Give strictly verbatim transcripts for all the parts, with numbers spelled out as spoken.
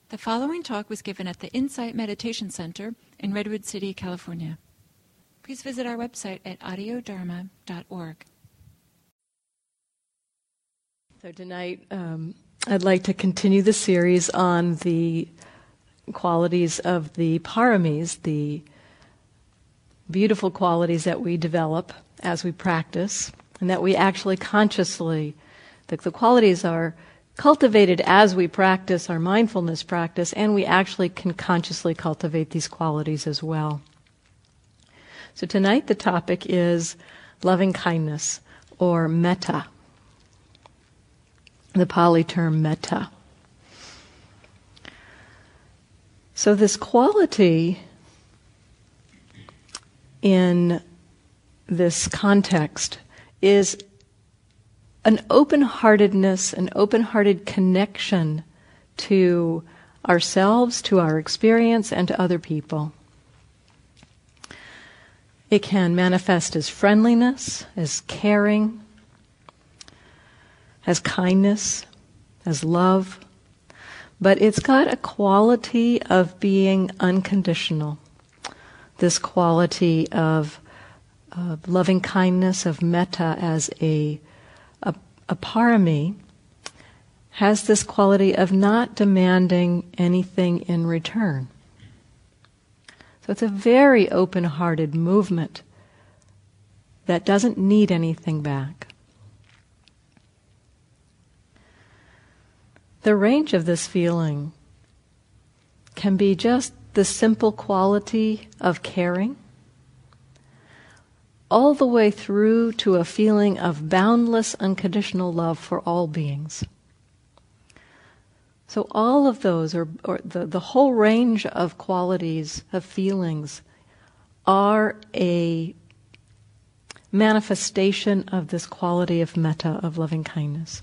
The following talk was given at the Insight Meditation Center in Redwood City, California. Please visit our website at audio dharma dot org. So tonight, um, I'd like to continue the series on the qualities of the paramis, the beautiful qualities that we develop as we practice, and that we actually consciously, the, the qualities are cultivated as we practice our mindfulness practice, and we actually can consciously cultivate these qualities as well. So tonight the topic is loving kindness, or metta. The Pali term metta. So this quality in this context is an open-heartedness, an open-hearted connection to ourselves, to our experience, and to other people. It can manifest as friendliness, as caring, as kindness, as love, but it's got a quality of being unconditional. This quality of, of loving kindness, of metta as a A, a parami has this quality of not demanding anything in return. So it's a very open-hearted movement that doesn't need anything back. The range of this feeling can be just the simple quality of caring, all the way through to a feeling of boundless, unconditional love for all beings. So all of those, or, or the, the whole range of qualities, of feelings, are a manifestation of this quality of metta, of loving kindness.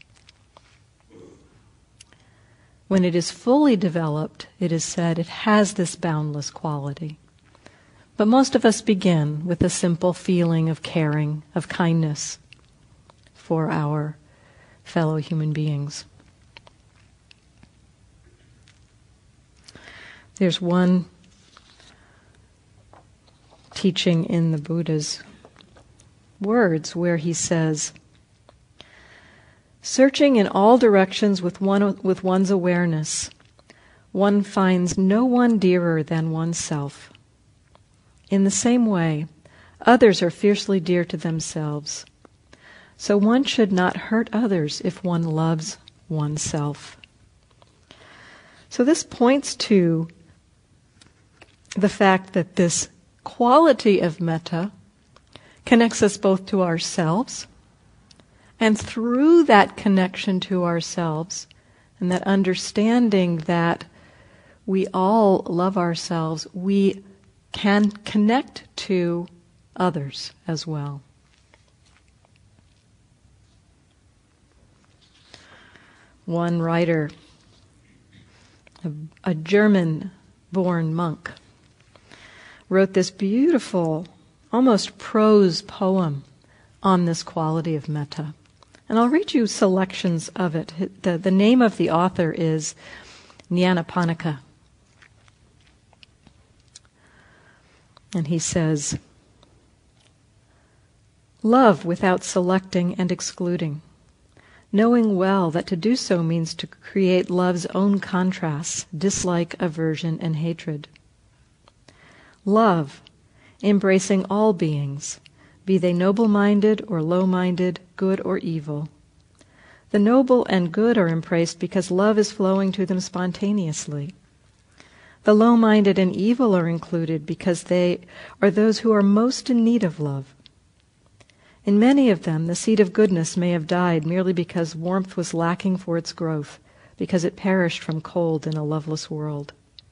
When it is fully developed, it is said it has this boundless quality. But most of us begin with a simple feeling of caring, of kindness for our fellow human beings. There's one teaching in the Buddha's words where he says, "Searching in all directions with one with one's awareness, one finds no one dearer than oneself. In the same way, others are fiercely dear to themselves. So one should not hurt others if one loves oneself." So this points to the fact that this quality of metta connects us both to ourselves, and through that connection to ourselves and that understanding that we all love ourselves, we can connect to others as well. One writer, a, a German-born monk, wrote this beautiful, almost prose poem on this quality of metta. And I'll read you selections of it. The, the name of the author is Nyanaponika. And he says, "Love without selecting and excluding, knowing well that to do so means to create love's own contrasts, dislike, aversion, and hatred. Love, embracing all beings, be they noble-minded or low-minded, good or evil. The noble and good are embraced because love is flowing to them spontaneously. The low-minded and evil are included because they are those who are most in need of love. In many of them, the seed of goodness may have died merely because warmth was lacking for its growth, because it perished from cold in a loveless world.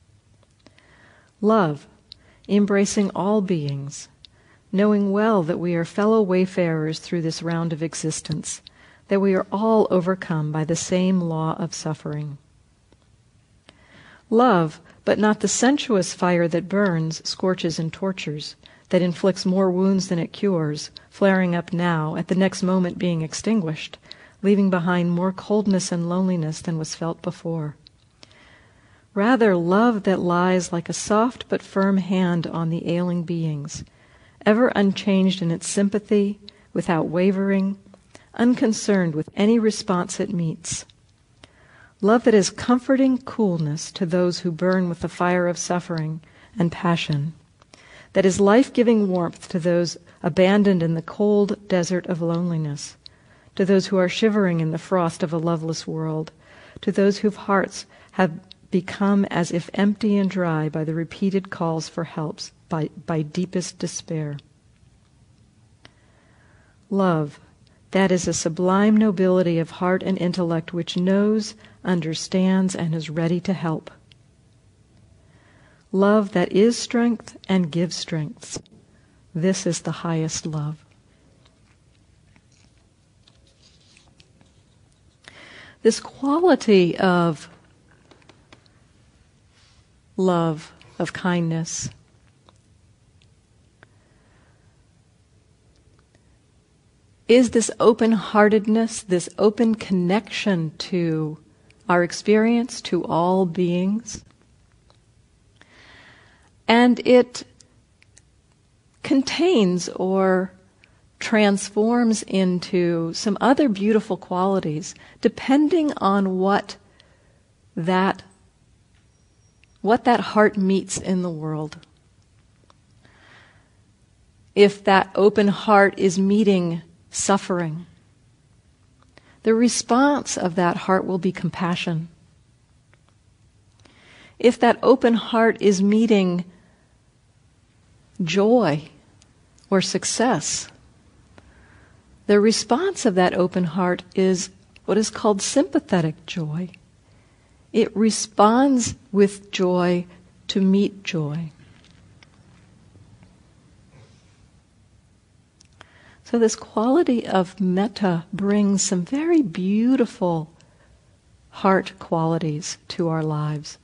Love, embracing all beings, knowing well that we are fellow wayfarers through this round of existence, that we are all overcome by the same law of suffering. Love, but not the sensuous fire that burns, scorches, and tortures, that inflicts more wounds than it cures, flaring up now, at the next moment being extinguished, leaving behind more coldness and loneliness than was felt before. Rather, love that lies like a soft but firm hand on the ailing beings, ever unchanged in its sympathy, without wavering, unconcerned with any response it meets. Love that is comforting coolness to those who burn with the fire of suffering and passion, that is life-giving warmth to those abandoned in the cold desert of loneliness, to those who are shivering in the frost of a loveless world, to those whose hearts have become as if empty and dry by the repeated calls for helps, by, by deepest despair. Love, that is a sublime nobility of heart and intellect which knows, understands, and is ready to help. Love that is strength and gives strength. This is the highest love. This quality of love, of kindness, is this open-heartedness, this open connection to our experience, to all beings. And it contains or transforms into some other beautiful qualities depending on what that what that heart meets in the world. If that open heart is meeting suffering, the response of that heart will be compassion. If that open heart is meeting joy or success, the response of that open heart is what is called sympathetic joy. It responds with joy to meet joy. So this quality of metta brings some very beautiful heart qualities to our lives.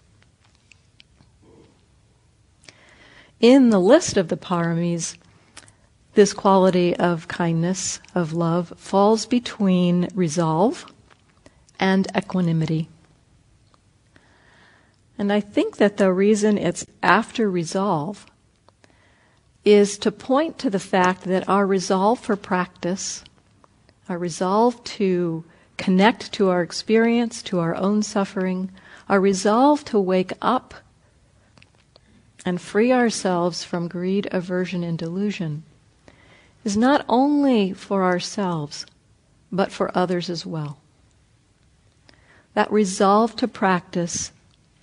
In the list of the paramis, this quality of kindness, of love, falls between resolve and equanimity. And I think that the reason it's after resolve is to point to the fact that our resolve for practice, our resolve to connect to our experience, to our own suffering, our resolve to wake up and free ourselves from greed, aversion, and delusion, is not only for ourselves, but for others as well. That resolve to practice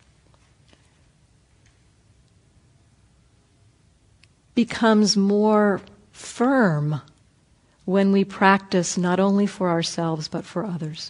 becomes more firm when we practice not only for ourselves but for others.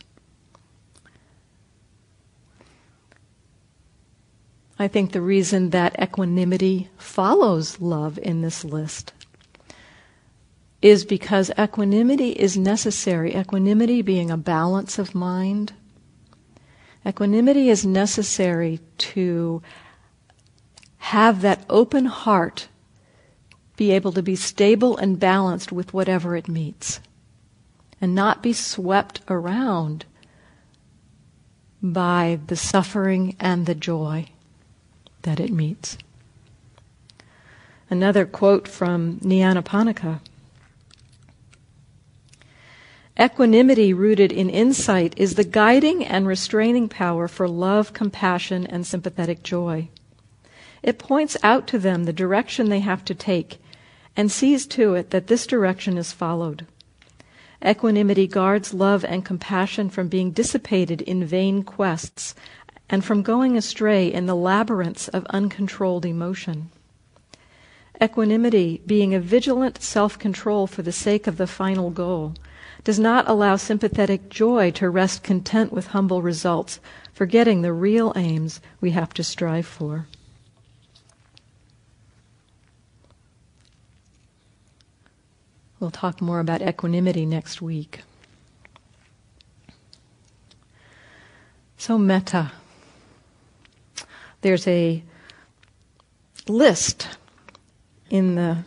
I think the reason that equanimity follows love in this list is because equanimity is necessary. Equanimity being a balance of mind. Equanimity is necessary to have that open heart be able to be stable and balanced with whatever it meets, and not be swept around by the suffering and the joy that it meets. Another quote from Nyanaponika. Equanimity rooted in insight is the guiding and restraining power for love, compassion, and sympathetic joy. It points out to them the direction they have to take and sees to it that this direction is followed. Equanimity guards love and compassion from being dissipated in vain quests and from going astray in the labyrinths of uncontrolled emotion. Equanimity, being a vigilant self-control for the sake of the final goal, does not allow sympathetic joy to rest content with humble results, forgetting the real aims we have to strive for. We'll talk more about equanimity next week. So metta. There's a list in the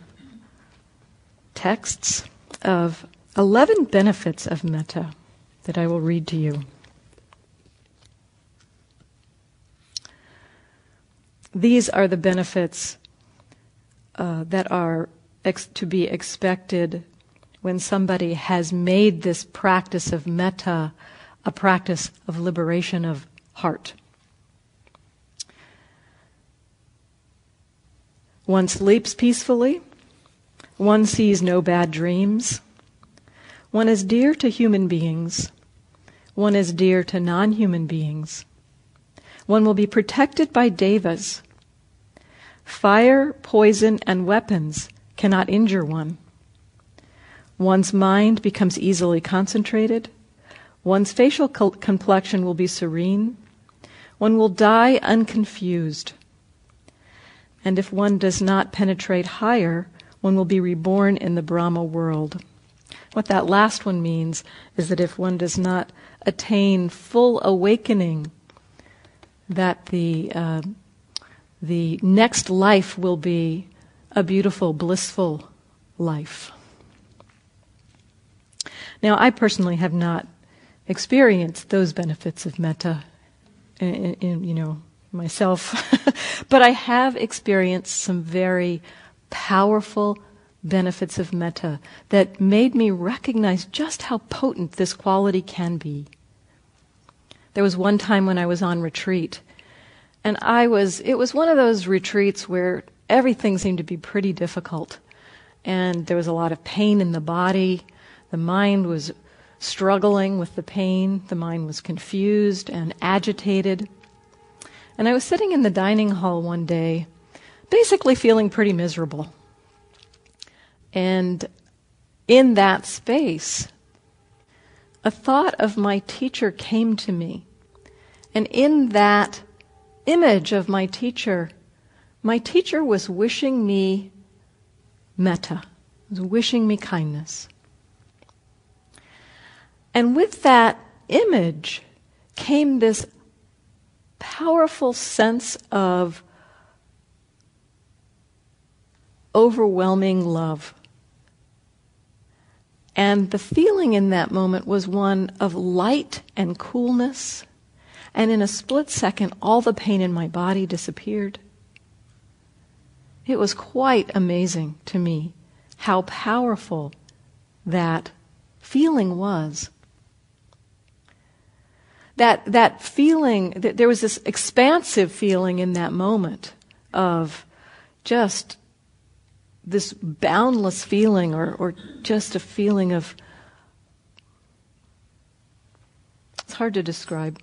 texts of eleven benefits of metta that I will read to you. these are the benefits uh, that are ex- to be expected when somebody has made this practice of metta a practice of liberation of heart. One sleeps peacefully. One sees no bad dreams. One is dear to human beings. One is dear to non-human beings. One will be protected by devas. Fire, poison, and weapons cannot injure one. One's mind becomes easily concentrated. One's facial co- complexion will be serene. One will die unconfused. And if one does not penetrate higher, one will be reborn in the Brahma world. What that last one means is that if one does not attain full awakening, that the uh, the next life will be a beautiful, blissful life. Now, I personally have not experienced those benefits of metta in, in you know, myself, but I have experienced some very powerful benefits of metta that made me recognize just how potent this quality can be. There was one time when I was on retreat, and I was, it was one of those retreats where everything seemed to be pretty difficult, and there was a lot of pain in the body. The mind was struggling with the pain. The mind was confused and agitated. And I was sitting in the dining hall one day, basically feeling pretty miserable. And in that space, a thought of my teacher came to me. And in that image of my teacher, my teacher was wishing me metta, was wishing me kindness. And with that image came this powerful sense of overwhelming love. And the feeling in that moment was one of light and coolness. And in a split second, all the pain in my body disappeared. It was quite amazing to me how powerful that feeling was. That that feeling, that there was this expansive feeling in that moment of just this boundless feeling, or, or just a feeling of, it's hard to describe.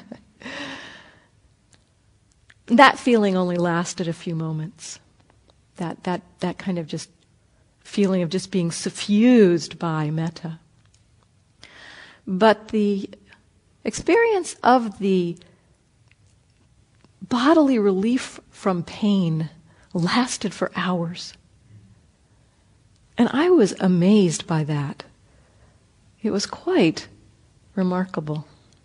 That feeling only lasted a few moments. That that that kind of just feeling of just being suffused by metta. But the experience of the bodily relief from pain lasted for hours. And I was amazed by that. It was quite remarkable.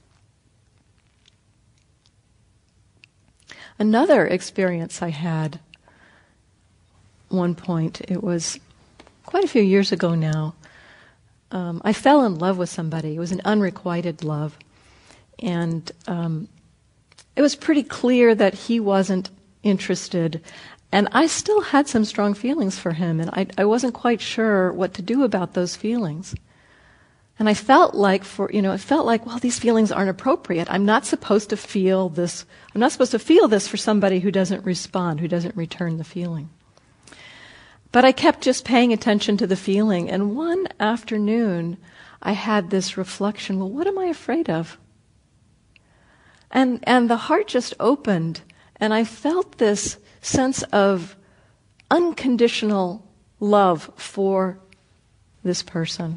Another experience I had, one point, it was quite a few years ago now. Um, I fell in love with somebody. It was an unrequited love. And um, it was pretty clear that he wasn't interested. And I still had some strong feelings for him, and I, I wasn't quite sure what to do about those feelings. And I felt like, for you know, it felt like, well, these feelings aren't appropriate. I'm not supposed to feel this. I'm not supposed to feel this for somebody who doesn't respond, who doesn't return the feeling. But I kept just paying attention to the feeling. And one afternoon, I had this reflection: well, what am I afraid of? And and the heart just opened, and I felt this sense of unconditional love for this person.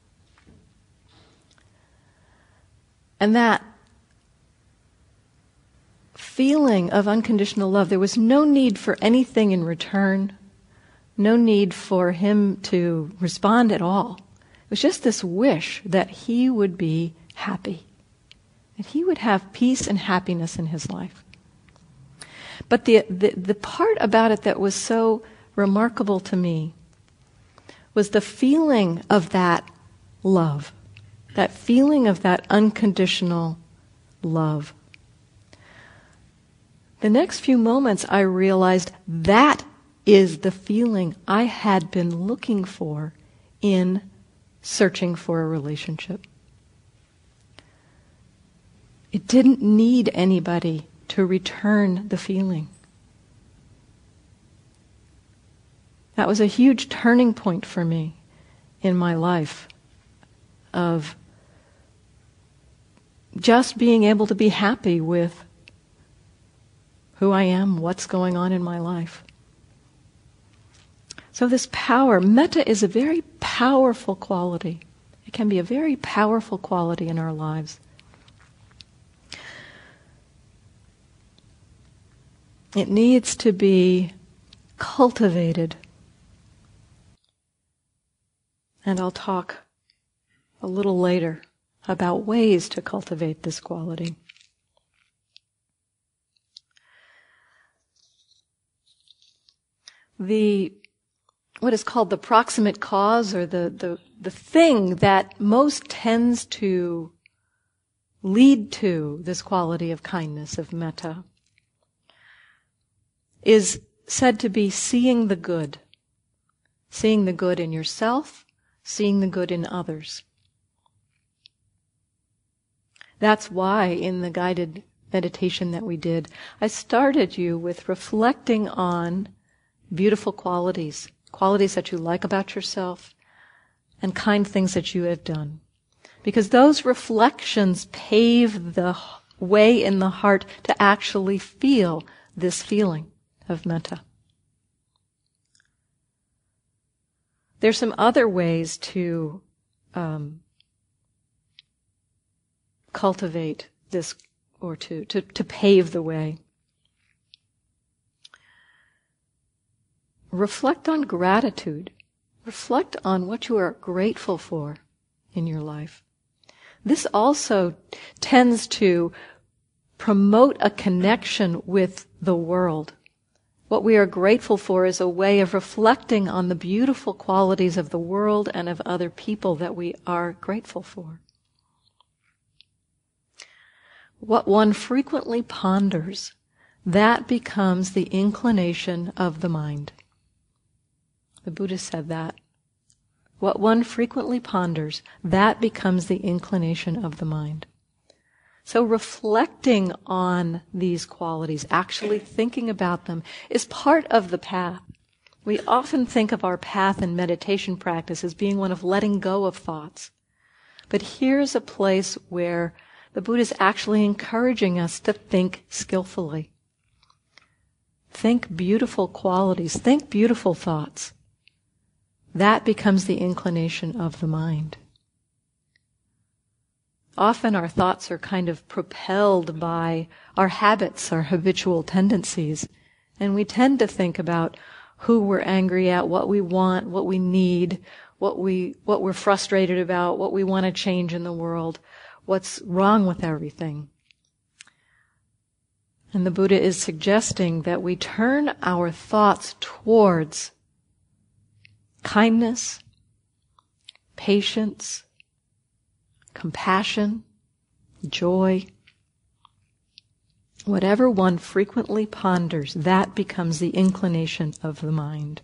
And that feeling of unconditional love, there was no need for anything in return, no need for him to respond at all. It was just this wish that he would be happy, that he would have peace and happiness in his life. But the, the, the part about it that was so remarkable to me was the feeling of that love. That feeling of that unconditional love. the next few moments I realized that is the feeling I had been looking for in searching for a relationship. It didn't need anybody to return the feeling. That was a huge turning point for me in my life of just being able to be happy with who I am, what's going on in my life. So this power, metta is a very powerful quality. It can be a very powerful quality in our lives. It needs to be cultivated. And I'll talk a little later about ways to cultivate this quality. The what is called the proximate cause, or the, the, the thing that most tends to lead to this quality of kindness, of metta, is said to be seeing the good. Seeing the good in yourself, seeing the good in others. That's why in the guided meditation that we did, I started you with reflecting on beautiful qualities, qualities that you like about yourself, and kind things that you have done. Because those reflections pave the way in the heart to actually feel this feeling of metta. There's some other ways to um, cultivate this, or to, to, to pave the way. Reflect on gratitude. Reflect on what you are grateful for in your life. This also tends to promote a connection with the world. What we are grateful for is a way of reflecting on the beautiful qualities of the world and of other people that we are grateful for. What one frequently ponders, that becomes the inclination of the mind. The Buddha said that. What one frequently ponders, that becomes the inclination of the mind. So reflecting on these qualities, actually thinking about them, is part of the path. We often think of our path in meditation practice as being one of letting go of thoughts. But here's a place where the Buddha is actually encouraging us to think skillfully. Think beautiful qualities, think beautiful thoughts. That becomes the inclination of the mind. Often our thoughts are kind of propelled by our habits, our habitual tendencies, and we tend to think about who we're angry at, what we want, what we need, what we what we're frustrated about, what we want to change in the world, what's wrong with everything. And the Buddha is suggesting that we turn our thoughts towards kindness, patience, compassion, joy. Whatever one frequently ponders, that becomes the inclination of the mind.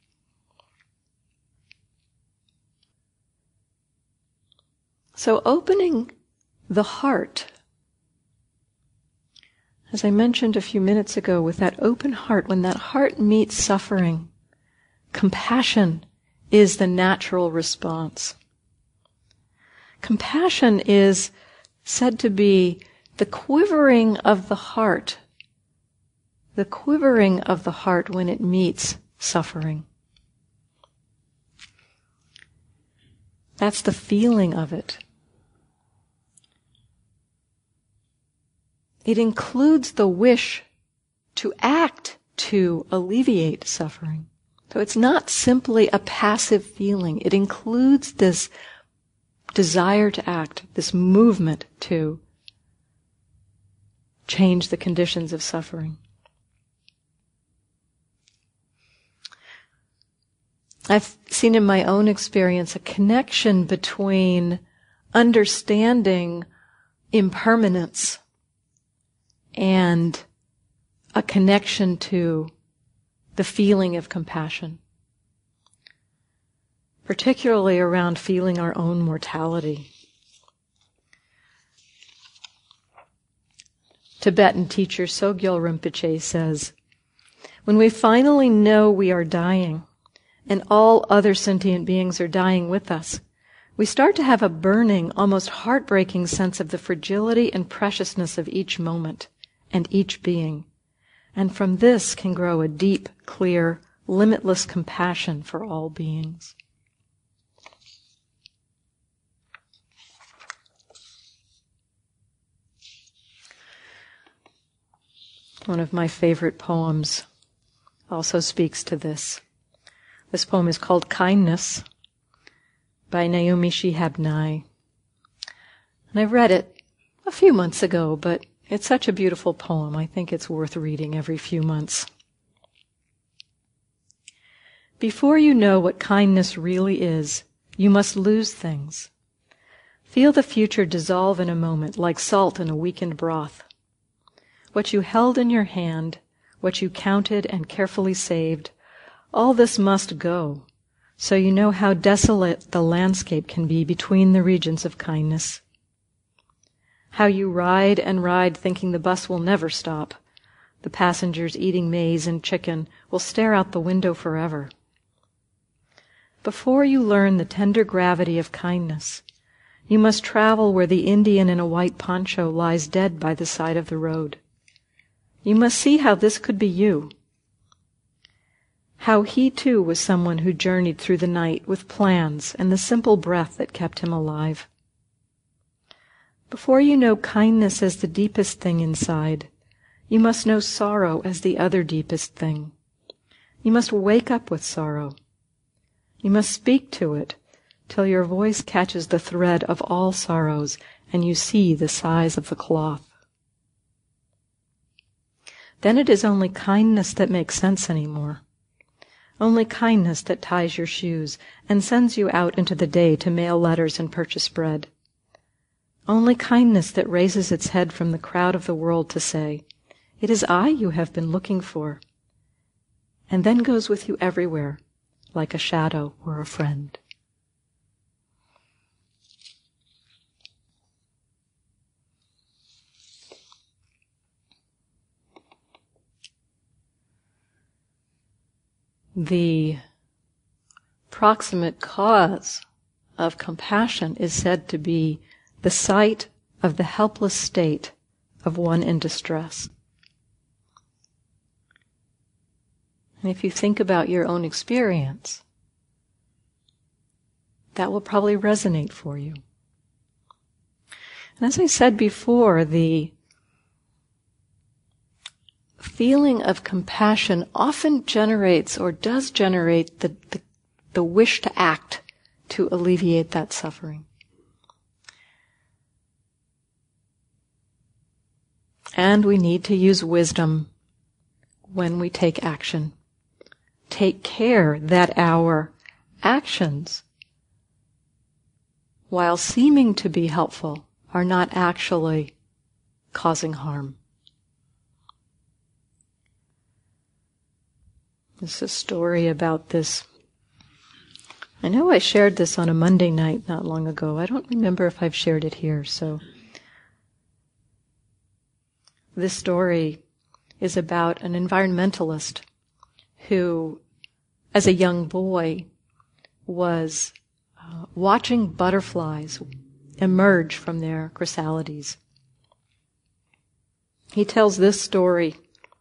So opening the heart, as I mentioned a few minutes ago, with that open heart, when that heart meets suffering, compassion is the natural response. Compassion is said to be the quivering of the heart, the quivering of the heart when it meets suffering. That's the feeling of it. It includes the wish to act to alleviate suffering. So it's not simply a passive feeling. It includes this desire to act, this movement to change the conditions of suffering. I've seen in my own experience a connection between understanding impermanence and a connection to the feeling of compassion, particularly around feeling our own mortality. Tibetan teacher Sogyal Rinpoche says, when we finally know we are dying, and all other sentient beings are dying with us, we start to have a burning, almost heartbreaking sense of the fragility and preciousness of each moment and each being. And from this can grow a deep, clear, limitless compassion for all beings. One of my favorite poems also speaks to this. This poem is called Kindness by Naomi Shihab Nye. And I read it a few months ago, but it's such a beautiful poem. I think it's worth reading every few months. Before you know what kindness really is, you must lose things. Feel the future dissolve in a moment like salt in a weakened broth. What you held in your hand, what you counted and carefully saved, all this must go, so you know how desolate the landscape can be between the regions of kindness. How you ride and ride thinking the bus will never stop. The passengers eating maize and chicken will stare out the window forever. Before you learn the tender gravity of kindness, you must travel where the Indian in a white poncho lies dead by the side of the road. You must see how this could be you. How he too was someone who journeyed through the night with plans and the simple breath that kept him alive. Before you know kindness as the deepest thing inside, you must know sorrow as the other deepest thing. You must wake up with sorrow. You must speak to it till your voice catches the thread of all sorrows and you see the size of the cloth. Then it is only kindness that makes sense anymore. Only kindness that ties your shoes and sends you out into the day to mail letters and purchase bread. Only kindness that raises its head from the crowd of the world to say, "It is I you have been looking for," and then goes with you everywhere, like a shadow or a friend. The proximate cause of compassion is said to be the sight of the helpless state of one in distress. And if you think about your own experience, that will probably resonate for you. And as I said before, the feeling of compassion often generates or does generate the, the, the wish to act to alleviate that suffering. And we need to use wisdom when we take action. Take care that our actions, while seeming to be helpful, are not actually causing harm. This is a story about this. I know I shared this on a Monday night not long ago. I don't remember if I've shared it here, so. This story is about an environmentalist who, as a young boy, was uh, watching butterflies emerge from their chrysalides. He tells this story.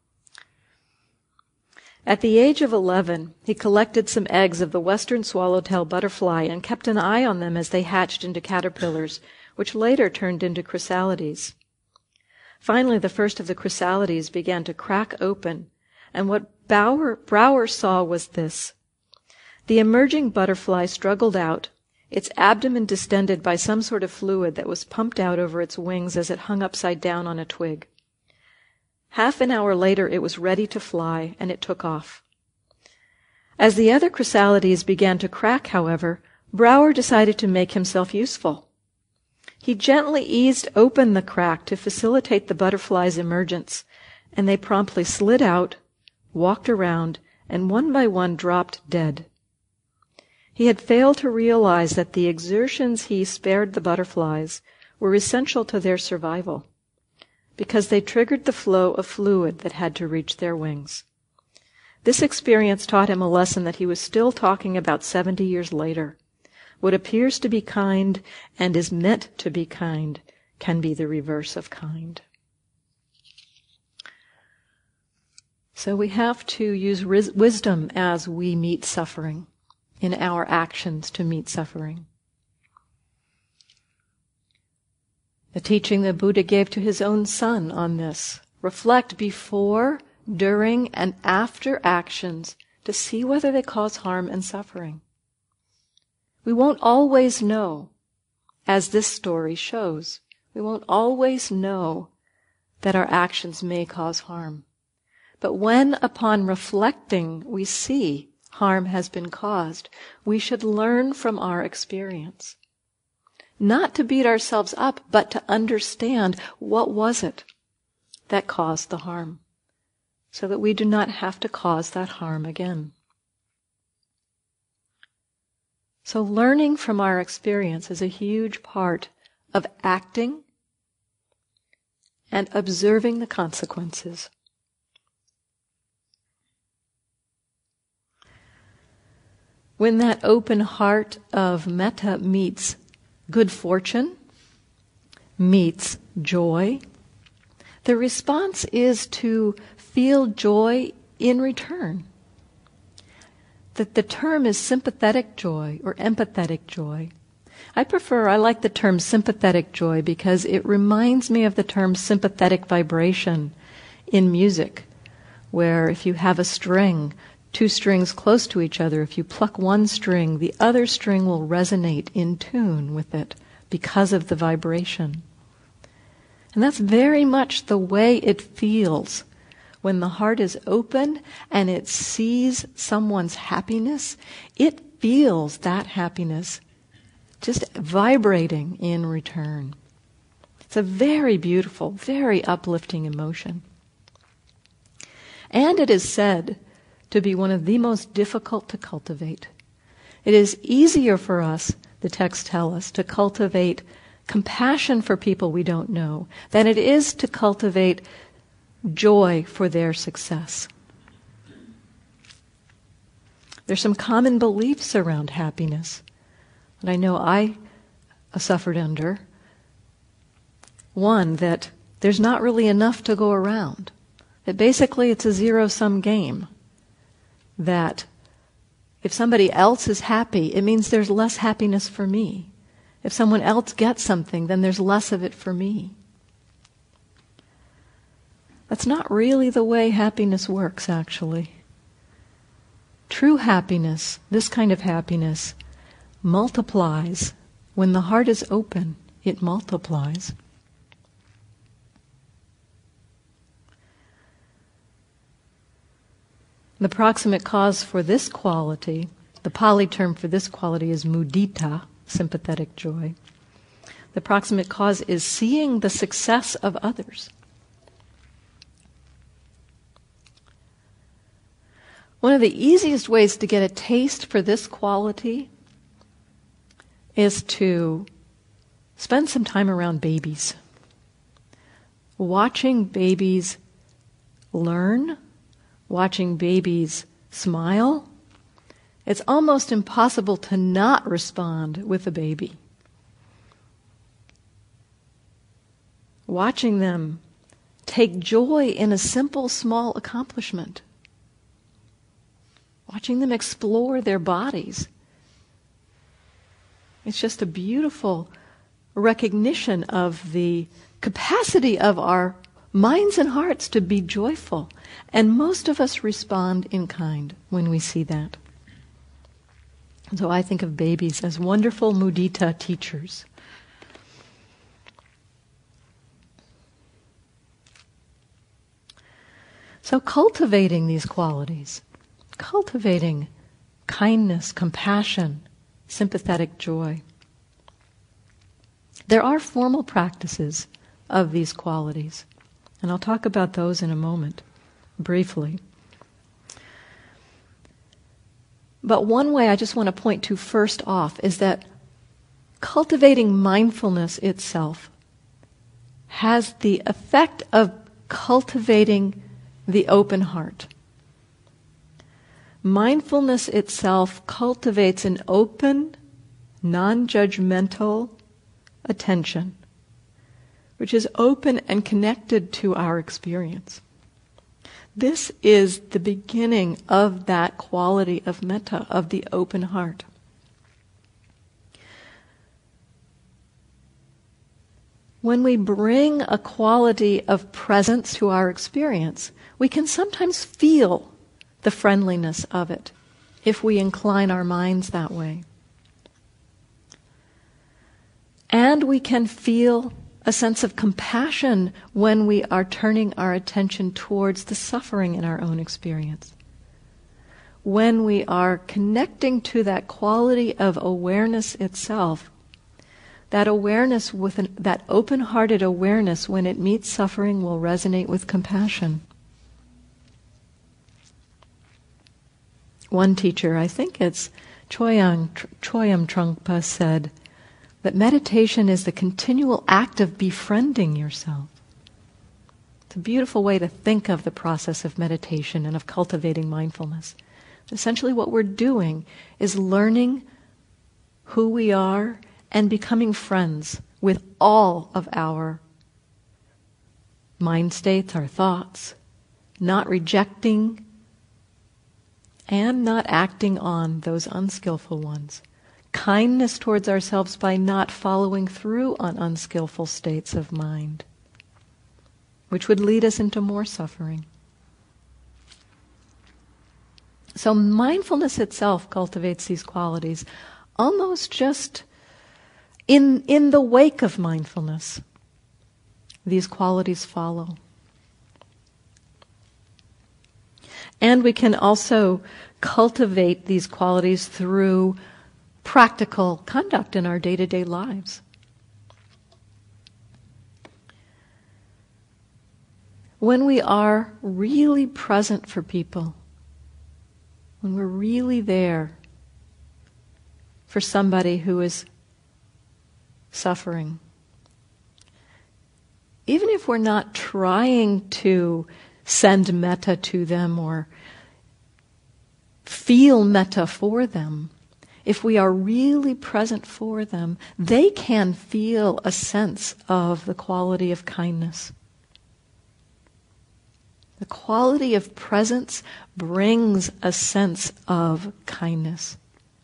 At the age of eleven, he collected some eggs of the western swallowtail butterfly and kept an eye on them as they hatched into caterpillars, which later turned into chrysalides. Finally, the first of the chrysalides began to crack open, and what Bauer, Brouwer saw was this. The emerging butterfly struggled out, its abdomen distended by some sort of fluid that was pumped out over its wings as it hung upside down on a twig. Half an hour later, it was ready to fly, and it took off. As the other chrysalides began to crack, however, Brouwer decided to make himself useful. He gently eased open the crack to facilitate the butterfly's emergence, and they promptly slid out, walked around, and one by one dropped dead. He had failed to realize that the exertions he spared the butterflies were essential to their survival, because they triggered the flow of fluid that had to reach their wings. This experience taught him a lesson that he was still talking about seventy years later. What appears to be kind and is meant to be kind can be the reverse of kind. So we have to use ris- wisdom as we meet suffering, in our actions to meet suffering. The teaching the Buddha gave to his own son on this: reflect before, during, and after actions to see whether they cause harm and suffering. We won't always know, as this story shows. We won't always know that our actions may cause harm. But when, upon reflecting, we see harm has been caused, we should learn from our experience. Not to beat ourselves up, but to understand what was it that caused the harm, so that we do not have to cause that harm again. So learning from our experience is a huge part of acting and observing the consequences. When that open heart of metta meets good fortune, meets joy, the response is to feel joy in return. That the term is sympathetic joy or empathetic joy. I prefer, I like the term sympathetic joy because it reminds me of the term sympathetic vibration in music, where if you have a string, two strings close to each other, if you pluck one string, the other string will resonate in tune with it because of the vibration. And that's very much the way it feels when the heart is open and it sees someone's happiness. It feels that happiness just vibrating in return. It's a very beautiful, very uplifting emotion. And it is said to be one of the most difficult to cultivate. It is easier for us, the texts tell us, to cultivate compassion for people we don't know than it is to cultivate joy for their success. There's some common beliefs around happiness that I know I suffered under. One, that there's not really enough to go around. That basically it's a zero-sum game. That if somebody else is happy, it means there's less happiness for me. If someone else gets something, then there's less of it for me. That's not really the way happiness works, actually. True happiness, this kind of happiness, multiplies. When the heart is open, it multiplies. The proximate cause for this quality, the Pali term for this quality is mudita, sympathetic joy. The proximate cause is seeing the success of others. One of the easiest ways to get a taste for this quality is to spend some time around babies. Watching babies learn, watching babies smile. It's almost impossible to not respond with a baby. Watching them take joy in a simple, small accomplishment. Watching them explore their bodies. It's just a beautiful recognition of the capacity of our minds and hearts to be joyful. And most of us respond in kind when we see that. And so I think of babies as wonderful mudita teachers. So cultivating these qualities, cultivating kindness, compassion, sympathetic joy. There are formal practices of these qualities. And I'll talk about those in a moment, briefly. But one way I just want to point to first off is that cultivating mindfulness itself has the effect of cultivating the open heart. Mindfulness itself cultivates an open, non-judgmental attention, which is open and connected to our experience. This is the beginning of that quality of metta, of the open heart. When we bring a quality of presence to our experience, we can sometimes feel the friendliness of it if we incline our minds that way. And we can feel a sense of compassion when we are turning our attention towards the suffering in our own experience. When we are connecting to that quality of awareness itself, that awareness with an, that open-hearted awareness when it meets suffering will resonate with compassion. One teacher, I think it's Choyam, Choyam Trungpa, said that meditation is the continual act of befriending yourself. It's a beautiful way to think of the process of meditation and of cultivating mindfulness. Essentially what we're doing is learning who we are and becoming friends with all of our mind states, our thoughts, not rejecting and not acting on those unskillful ones. Kindness towards ourselves by not following through on unskillful states of mind, which would lead us into more suffering. So mindfulness itself cultivates these qualities almost just in, in the wake of mindfulness. These qualities follow. And we can also cultivate these qualities through practical conduct in our day-to-day lives. When we are really present for people, when we're really there for somebody who is suffering, even if we're not trying to send metta to them or feel metta for them, if we are really present for them, they can feel a sense of the quality of kindness. The quality of presence brings a sense of kindness.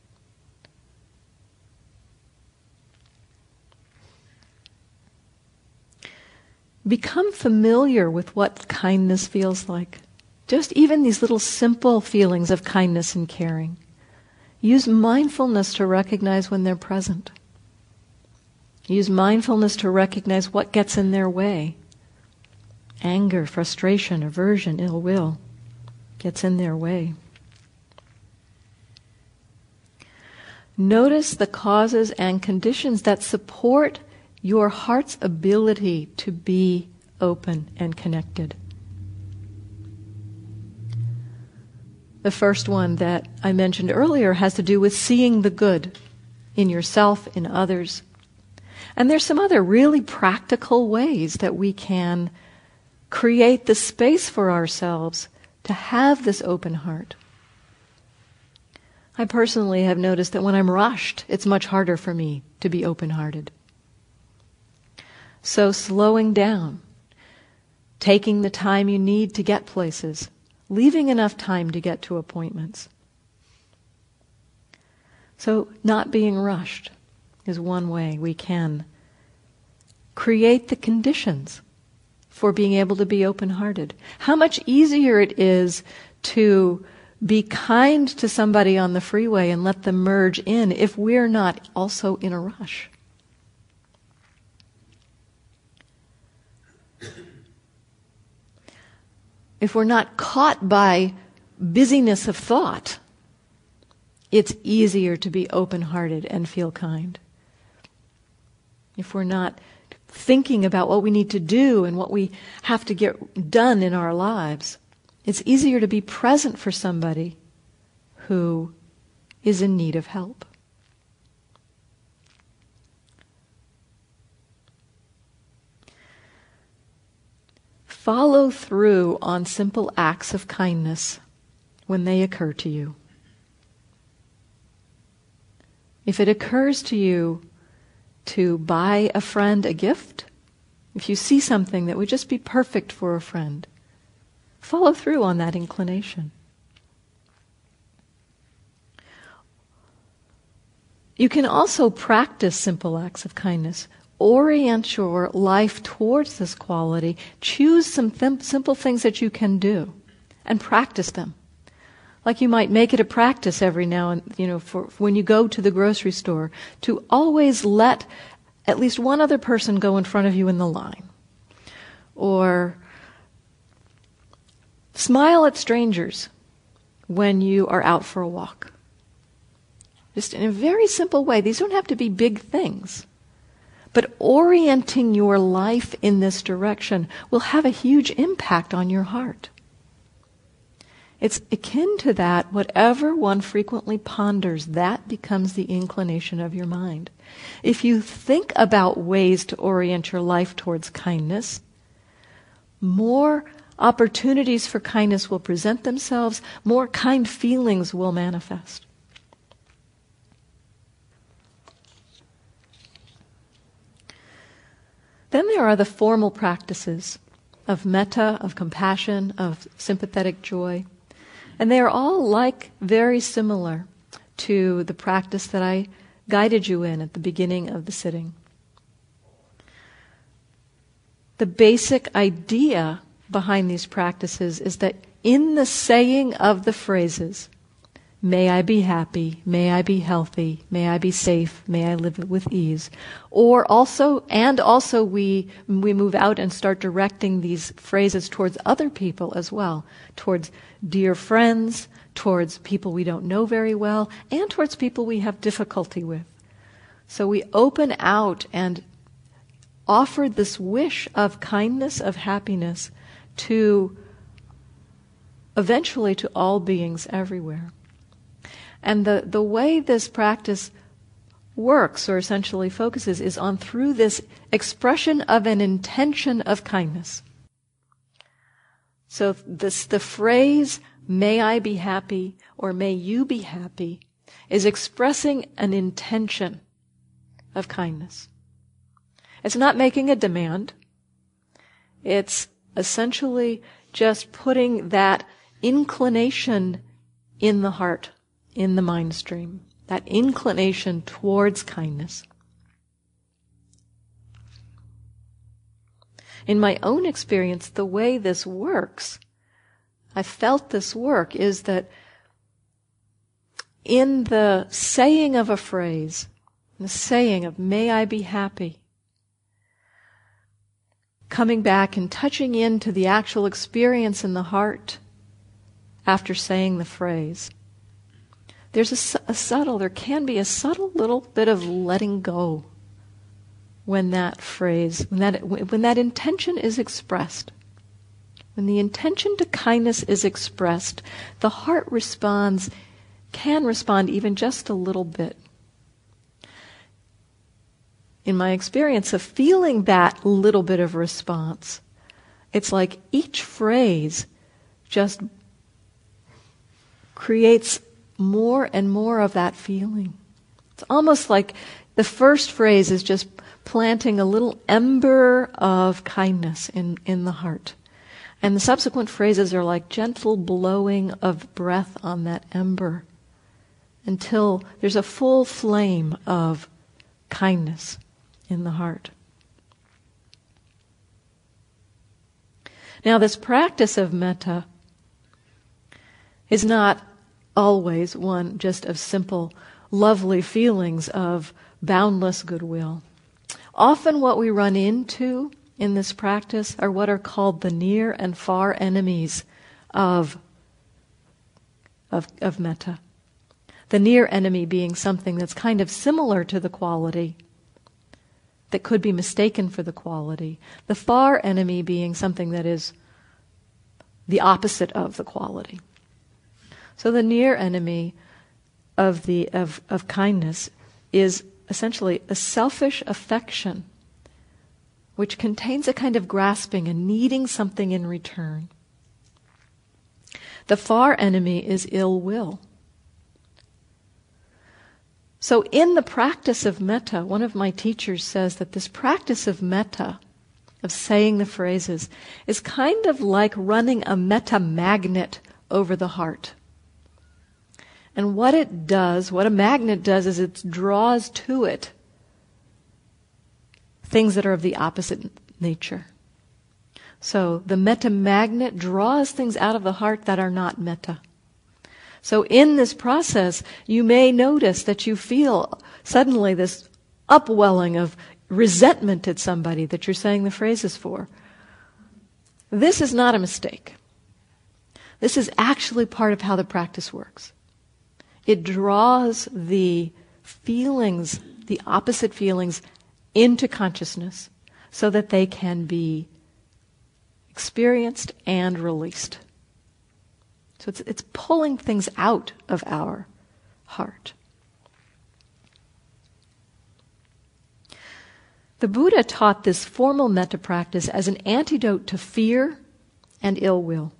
Become familiar with what kindness feels like. Just even these little simple feelings of kindness and caring. Use mindfulness to recognize when they're present. Use mindfulness to recognize what gets in their way. Anger, frustration, aversion, ill will gets in their way. Notice the causes and conditions that support your heart's ability to be open and connected. The first one that I mentioned earlier has to do with seeing the good in yourself, in others. And there's some other really practical ways that we can create the space for ourselves to have this open heart. I personally have noticed that when I'm rushed, it's much harder for me to be open-hearted. So slowing down, taking the time you need to get places, leaving enough time to get to appointments. So not being rushed is one way we can create the conditions for being able to be open-hearted. How much easier it is to be kind to somebody on the freeway and let them merge in if we're not also in a rush. If we're not caught by busyness of thought, it's easier to be open-hearted and feel kind. If we're not thinking about what we need to do and what we have to get done in our lives. It's easier to be present for somebody who is in need of help. Follow through on simple acts of kindness when they occur to you. If it occurs to you to buy a friend a gift, if you see something that would just be perfect for a friend, follow through on that inclination. You can also practice simple acts of kindness. Orient your life towards this quality. Choose some th- simple things that you can do and practice them. Like you might make it a practice every now and, you know, for, for when you go to the grocery store, to always let at least one other person go in front of you in the line. Or smile at strangers when you are out for a walk. Just in a very simple way. These don't have to be big things. But orienting your life in this direction will have a huge impact on your heart. It's akin to that, whatever one frequently ponders, that becomes the inclination of your mind. If you think about ways to orient your life towards kindness, more opportunities for kindness will present themselves, more kind feelings will manifest. Then there are the formal practices of metta, of compassion, of sympathetic joy. And they are all like, very similar to the practice that I guided you in at the beginning of the sitting. The basic idea behind these practices is that in the saying of the phrases, may I be happy, may I be healthy, may I be safe, may I live with ease. Or also, and also we we move out and start directing these phrases towards other people as well, towards dear friends, towards people we don't know very well, and towards people we have difficulty with. So we open out and offer this wish of kindness, of happiness, to eventually to all beings everywhere. And the, the way this practice works, or essentially focuses, is on through this expression of an intention of kindness. So this, the phrase, may I be happy, or may you be happy, is expressing an intention of kindness. It's not making a demand. It's essentially just putting that inclination in the heart, in the mind stream, that inclination towards kindness. In my own experience, the way this works, I felt this work, is that in the saying of a phrase, the saying of may I be happy, coming back and touching into the actual experience in the heart after saying the phrase, there's a, a subtle, there can be a subtle little bit of letting go when that phrase, when that, when that intention is expressed. When the intention to kindness is expressed, the heart responds, can respond even just a little bit. In my experience of feeling that little bit of response, it's like each phrase just creates more and more of that feeling. It's almost like the first phrase is just planting a little ember of kindness in, in the heart. And the subsequent phrases are like gentle blowing of breath on that ember until there's a full flame of kindness in the heart. Now, this practice of metta is not always one just of simple, lovely feelings of boundless goodwill. Often what we run into in this practice are what are called the near and far enemies of, of, of metta. The near enemy being something that's kind of similar to the quality, that could be mistaken for the quality, the far enemy being something that is the opposite of the quality. So the near enemy of the of, of kindness is essentially a selfish affection which contains a kind of grasping and needing something in return. The far enemy is ill will. So in the practice of metta, one of my teachers says that this practice of metta, of saying the phrases, is kind of like running a metta magnet over the heart. And what it does, what a magnet does, is it draws to it things that are of the opposite nature. So the metta magnet draws things out of the heart that are not metta. So in this process, you may notice that you feel suddenly this upwelling of resentment at somebody that you're saying the phrases for. This is not a mistake. This is actually part of how the practice works. It draws the feelings, the opposite feelings, into consciousness so that they can be experienced and released. So it's, it's pulling things out of our heart. The Buddha taught this formal metta practice as an antidote to fear and ill will.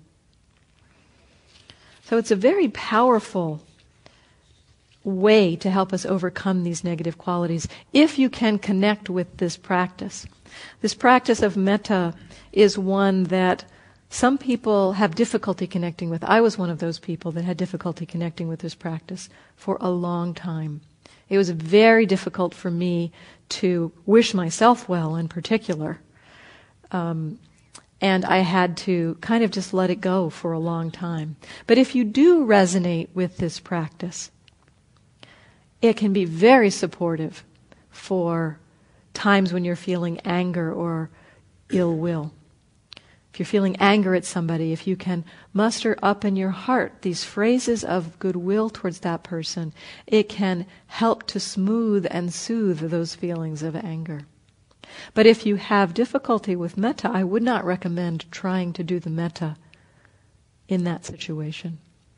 So it's a very powerful way to help us overcome these negative qualities if you can connect with this practice. This practice of metta is one that some people have difficulty connecting with. I was one of those people that had difficulty connecting with this practice for a long time. It was very difficult for me to wish myself well in particular. Um, and I had to kind of just let it go for a long time. But if you do resonate with this practice, it can be very supportive for times when you're feeling anger or ill will. If you're feeling anger at somebody, if you can muster up in your heart these phrases of goodwill towards that person, it can help to smooth and soothe those feelings of anger. But if you have difficulty with metta, I would not recommend trying to do the metta in that situation.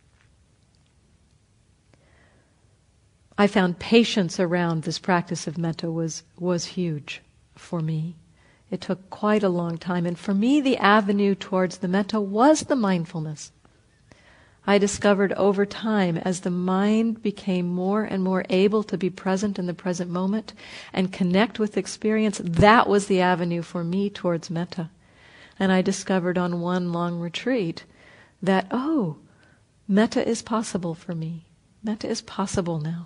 I found patience around this practice of metta was, was huge for me. It took quite a long time. And for me, the avenue towards the metta was the mindfulness. I discovered over time, as the mind became more and more able to be present in the present moment and connect with experience, that was the avenue for me towards metta. And I discovered on one long retreat that, oh, metta is possible for me. Metta is possible now.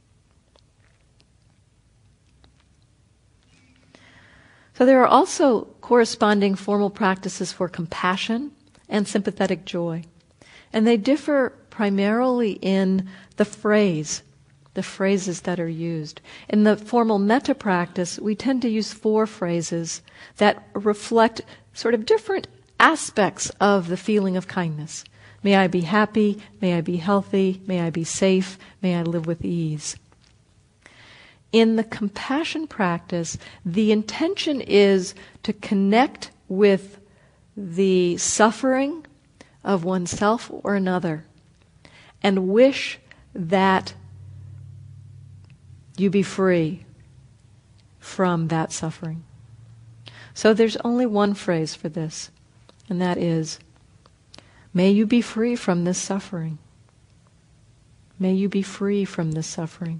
So there are also corresponding formal practices for compassion and sympathetic joy. And they differ primarily in the phrase, the phrases that are used. In the formal metta practice, we tend to use four phrases that reflect sort of different aspects of the feeling of kindness. May I be happy, may I be healthy, may I be safe, may I live with ease. In the compassion practice, the intention is to connect with the suffering of oneself or another and wish that you be free from that suffering. So there's only one phrase for this, and that is, may you be free from this suffering. May you be free from this suffering.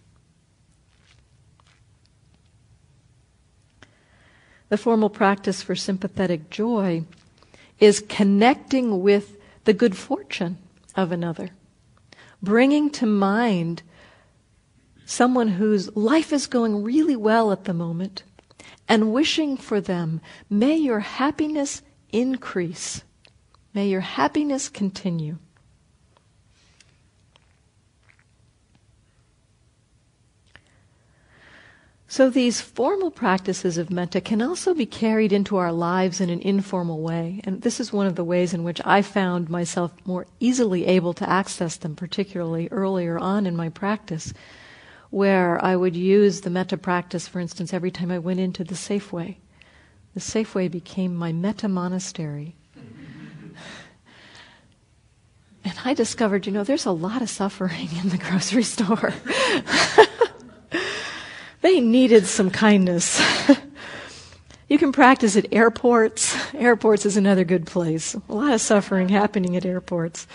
The formal practice for sympathetic joy is connecting with the good fortune of another, bringing to mind someone whose life is going really well at the moment and wishing for them, may your happiness increase, may your happiness continue. So these formal practices of metta can also be carried into our lives in an informal way. And this is one of the ways in which I found myself more easily able to access them, particularly earlier on in my practice, where I would use the metta practice, for instance, every time I went into the Safeway. The Safeway became my metta monastery. And I discovered, you know, there's a lot of suffering in the grocery store. They needed some kindness. You can practice at airports. Airports is another good place. A lot of suffering happening at airports.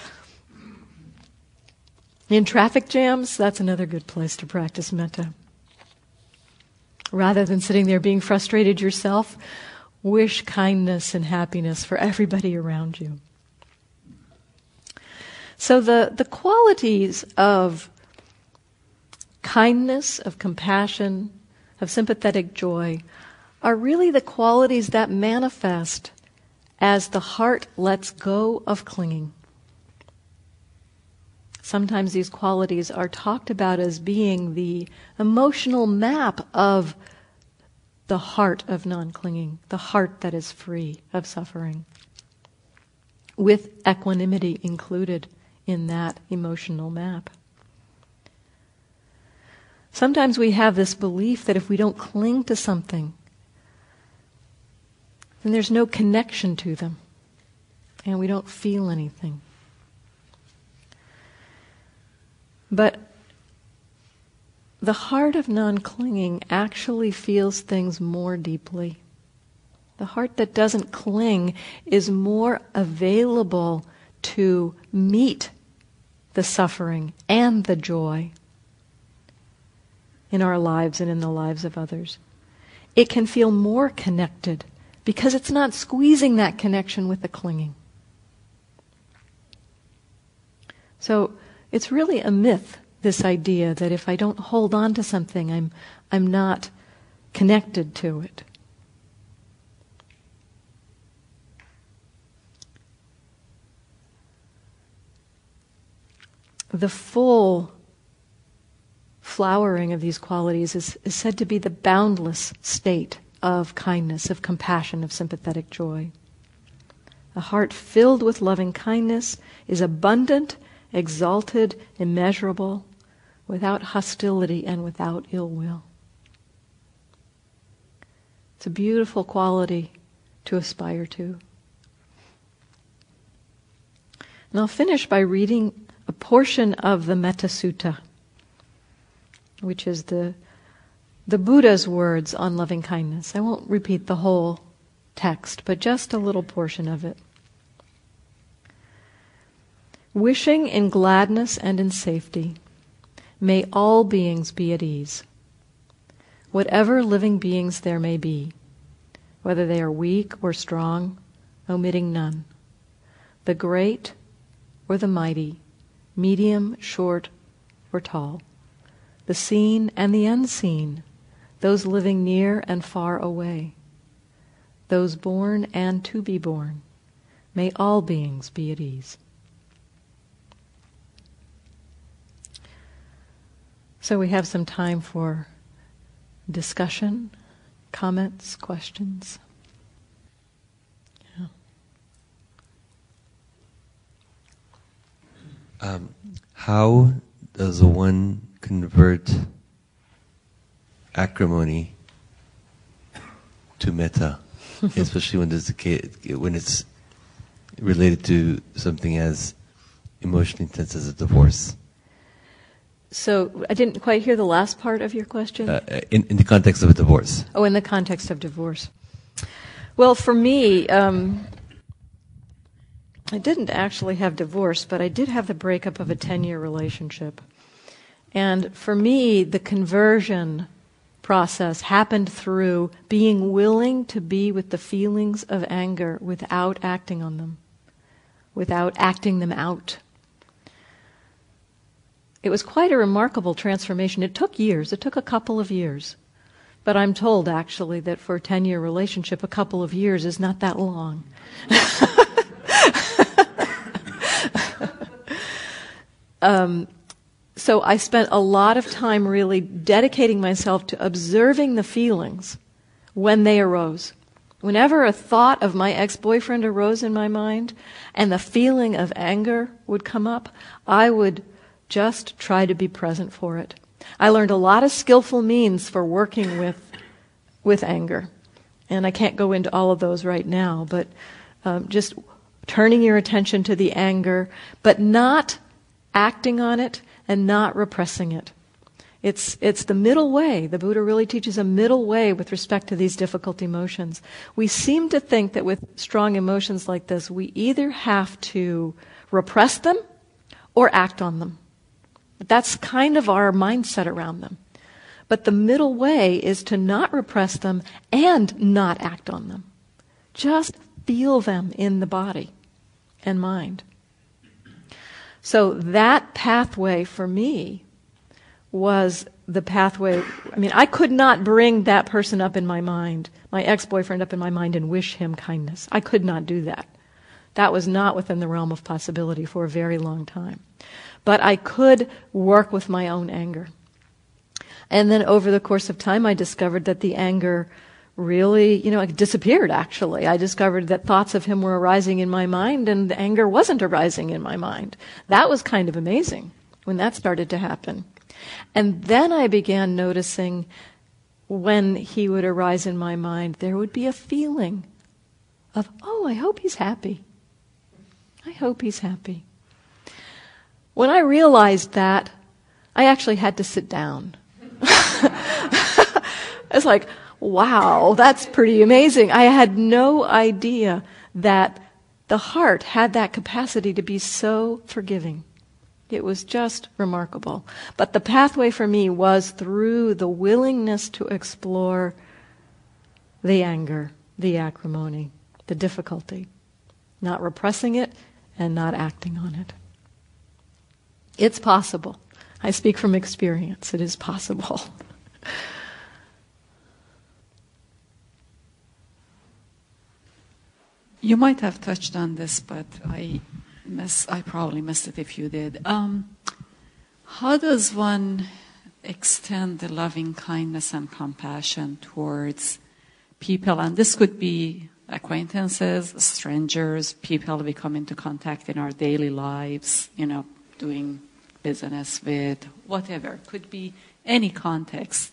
In traffic jams, that's another good place to practice metta. Rather than sitting there being frustrated yourself, wish kindness and happiness for everybody around you. So the, the qualities of kindness, of compassion, of sympathetic joy are really the qualities that manifest as the heart lets go of clinging. Sometimes these qualities are talked about as being the emotional map of the heart of non-clinging, the heart that is free of suffering, with equanimity included in that emotional map. Sometimes we have this belief that if we don't cling to something, then there's no connection to them, and we don't feel anything. But the heart of non-clinging actually feels things more deeply. The heart that doesn't cling is more available to meet the suffering and the joy in our lives and in the lives of others. It can feel more connected because it's not squeezing that connection with the clinging. So it's really a myth, this idea that if I don't hold on to something, I'm I'm not connected to it. The full flowering of these qualities is, is said to be the boundless state of kindness, of compassion, of sympathetic joy. A heart filled with loving kindness is abundant, exalted, immeasurable, without hostility and without ill will. It's a beautiful quality to aspire to. And I'll finish by reading a portion of the Metta Sutta, which is the, the Buddha's words on loving kindness. I won't repeat the whole text, but just a little portion of it. Wishing in gladness and in safety, may all beings be at ease. Whatever living beings there may be, whether they are weak or strong, omitting none, the great or the mighty, medium, short, or tall, the seen and the unseen, those living near and far away, those born and to be born, may all beings be at ease. So we have some time for discussion, comments, questions. Yeah. Um, how does one convert acrimony to metta, especially when there's a ca- when it's related to something as emotionally intense as a divorce? So I didn't quite hear the last part of your question. Uh, in, in the context of a divorce. Oh, in the context of divorce. Well, for me, um, I didn't actually have divorce, but I did have the breakup of a ten-year relationship. And for me, the conversion process happened through being willing to be with the feelings of anger without acting on them, without acting them out. It was quite a remarkable transformation. It took years. It took a couple of years. But I'm told, actually, that for a ten-year relationship, a couple of years is not that long. um, so I spent a lot of time really dedicating myself to observing the feelings when they arose. Whenever a thought of my ex-boyfriend arose in my mind and the feeling of anger would come up, I would just try to be present for it I learned a lot of skillful means for working with with anger. And I can't go into all of those right now, but um, just turning your attention to the anger, but not acting on it and not repressing it. It's it's the middle way. The Buddha really teaches a middle way with respect to these difficult emotions. We seem to think that with strong emotions like this, we either have to repress them or act on them. That's kind of our mindset around them. But the middle way is to not repress them and not act on them. Just feel them in the body and mind. So that pathway for me was the pathway. I mean, I could not bring that person up in my mind, my ex-boyfriend up in my mind and wish him kindness. I could not do that. That was not within the realm of possibility for a very long time. But I could work with my own anger. And then over the course of time, I discovered that the anger really, you know, it disappeared, actually. I discovered that thoughts of him were arising in my mind and the anger wasn't arising in my mind. That was kind of amazing when that started to happen. And then I began noticing when he would arise in my mind, there would be a feeling of, oh, I hope he's happy. I hope he's happy. When I realized that, I actually had to sit down. It's like, wow, that's pretty amazing. I had no idea that the heart had that capacity to be so forgiving. It was just remarkable. But the pathway for me was through the willingness to explore the anger, the acrimony, the difficulty, not repressing it and not acting on it. It's possible. I speak from experience. It is possible. You might have touched on this, but I miss, I probably missed it if you did. Um, how does one extend the loving kindness and compassion towards people? And this could be acquaintances, strangers, people we come into contact in our daily lives, you know, doing business with, whatever. Could be any context.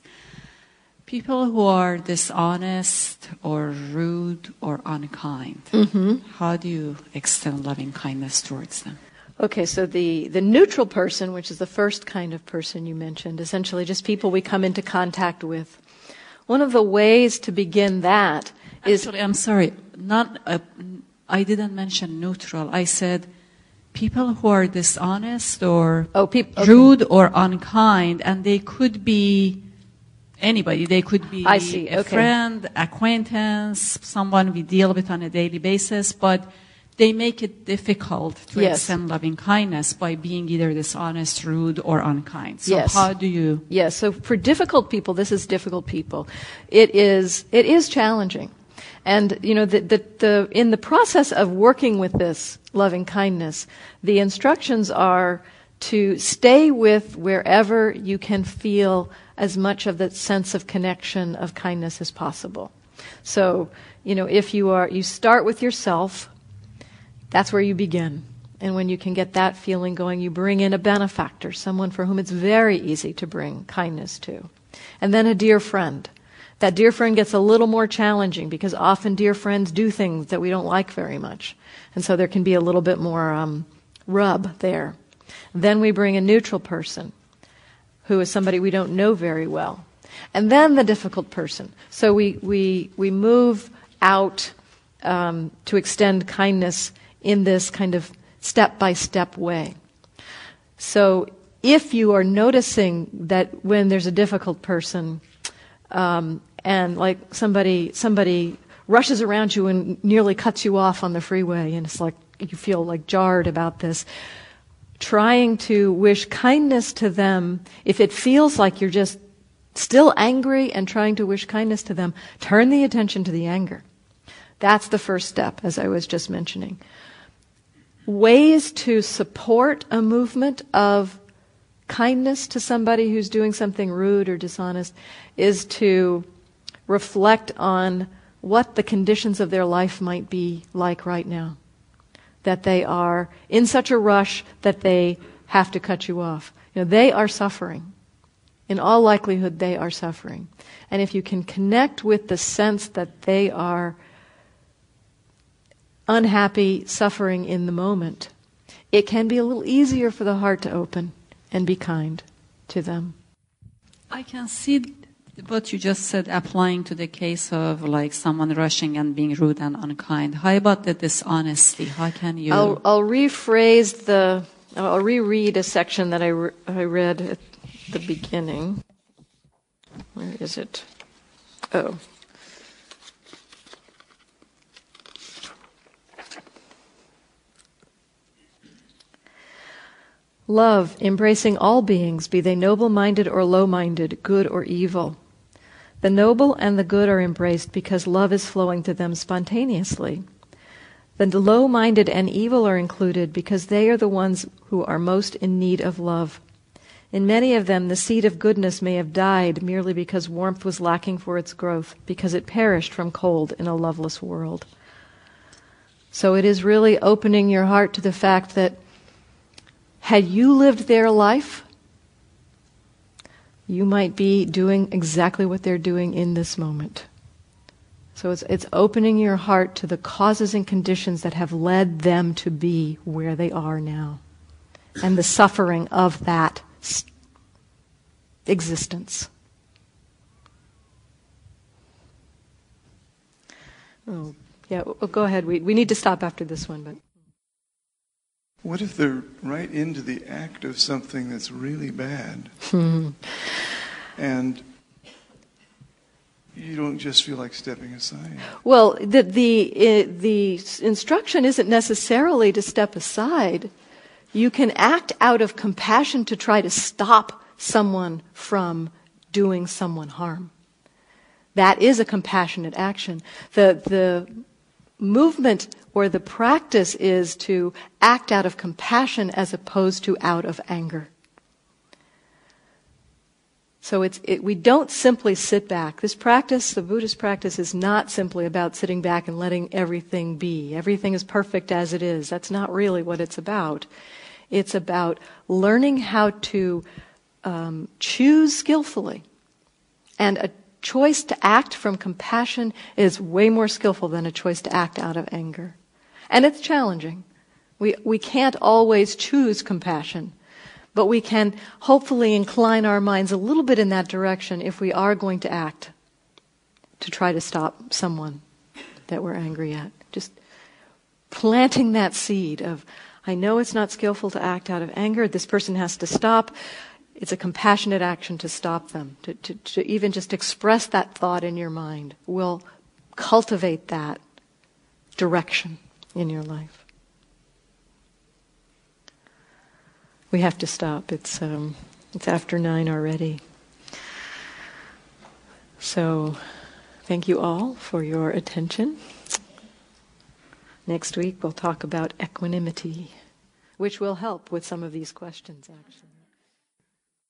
People who are dishonest or rude or unkind, mm-hmm. How do you extend loving kindness towards them? Okay, so the, the neutral person, which is the first kind of person you mentioned, essentially just people we come into contact with. One of the ways to begin that is... Actually, I'm sorry, not, uh, I didn't mention neutral. I said people who are dishonest or oh, peop- okay. rude or unkind, and they could be anybody. They could be I see. a okay. friend, acquaintance, someone we deal with on a daily basis, but they make it difficult to yes. extend loving kindness by being either dishonest, rude, or unkind. So yes. how do you... Yes, so for difficult people, this is difficult people. It is it is challenging. And, you know, the, the, the, in the process of working with this loving kindness, the instructions are to stay with wherever you can feel as much of the sense of connection of kindness as possible. So, you know, if you are, you start with yourself, that's where you begin. And when you can get that feeling going, you bring in a benefactor, someone for whom it's very easy to bring kindness to. And then a dear friend. That dear friend gets a little more challenging because often dear friends do things that we don't like very much. And so there can be a little bit more um, rub there. Then we bring a neutral person who is somebody we don't know very well. And then the difficult person. So we, we, we move out um, to extend kindness in this kind of step-by-step way. So if you are noticing that when there's a difficult person, um, and like somebody somebody rushes around you and nearly cuts you off on the freeway, and it's like you feel like jarred about this, trying to wish kindness to them, if it feels like you're just still angry and trying to wish kindness to them, turn the attention to the anger. That's the first step, as I was just mentioning. Ways to support a movement of kindness to somebody who's doing something rude or dishonest is to reflect on what the conditions of their life might be like right now. That they are in such a rush that they have to cut you off. You know, they are suffering. In all likelihood, they are suffering. And if you can connect with the sense that they are unhappy, suffering in the moment, it can be a little easier for the heart to open and be kind to them. I can see what you just said applying to the case of like someone rushing and being rude and unkind. How about the dishonesty? How can you... I'll, I'll rephrase the... I'll reread a section that I, re- I read at the beginning. Where is it? Oh. Love, embracing all beings, be they noble-minded or low-minded, good or evil. The noble and the good are embraced because love is flowing to them spontaneously. The low-minded and evil are included because they are the ones who are most in need of love. In many of them, the seed of goodness may have died merely because warmth was lacking for its growth, because it perished from cold in a loveless world. So it is really opening your heart to the fact that had you lived their life, you might be doing exactly what they're doing in this moment. So it's it's opening your heart to the causes and conditions that have led them to be where they are now, and the suffering of that st- existence. Oh, yeah. Well, go ahead. We we need to stop after this one, but. What if they're right into the act of something that's really bad, and you don't just feel like stepping aside? Well, the the uh, the instruction isn't necessarily to step aside. You can act out of compassion to try to stop someone from doing someone harm. That is a compassionate action. The the movement or the practice is to act out of compassion as opposed to out of anger. So it's it, we don't simply sit back. This practice, the Buddhist practice, is not simply about sitting back and letting everything be. Everything is perfect as it is. That's not really what it's about. It's about learning how to um, choose skillfully. And a choice to act from compassion is way more skillful than a choice to act out of anger. And it's challenging. We we can't always choose compassion. But we can hopefully incline our minds a little bit in that direction if we are going to act to try to stop someone that we're angry at. Just planting that seed of, I know it's not skillful to act out of anger. This person has to stop. It's a compassionate action to stop them. To, to, to even just express that thought in your mind will cultivate that direction in your life. We have to stop. It's um, it's after nine already. So, thank you all for your attention. Next week we'll talk about equanimity, which will help with some of these questions, actually.